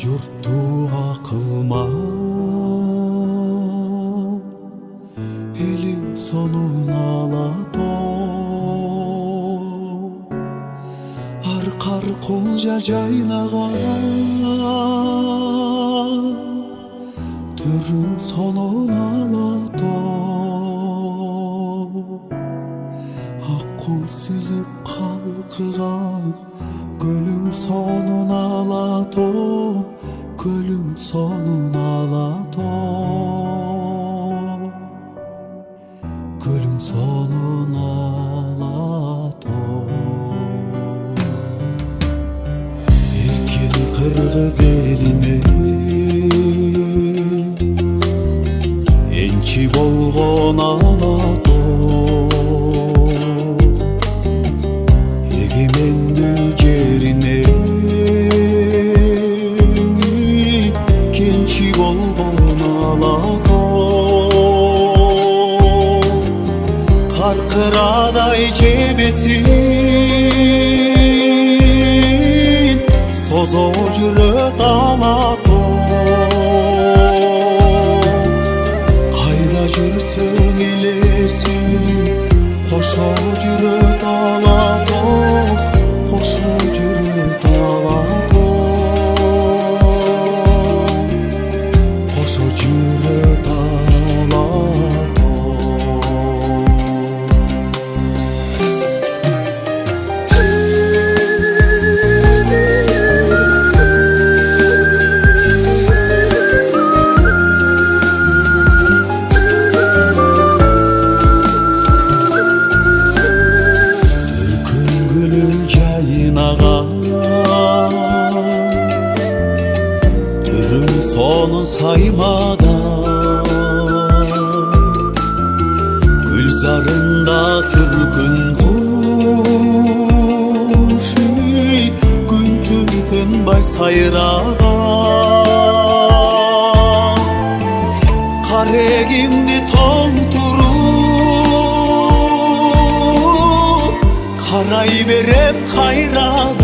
жұртты ақылма, елің сонын алады. Арқар құлжа жайнаған, түрің сонын алады. Аққу сүзіп қалқыған, көлің сонын алады, көлің сонын алады, көлің сонын алады. Еркен қырғыз еліне енші болған алады, егеменді жеріне кенші болған алады. Қарқырадай жебесін созо жүрөт алады. Қайда жүрсең елесің, қоша жүрөт алады, қоша жүрөт алады, қоша жүрөт алады. Түрің сонын саймада, гүлзарында түркін құш, күн түн тынбай сайраған. Қарегімді толтырып, қарай беріп қайрады.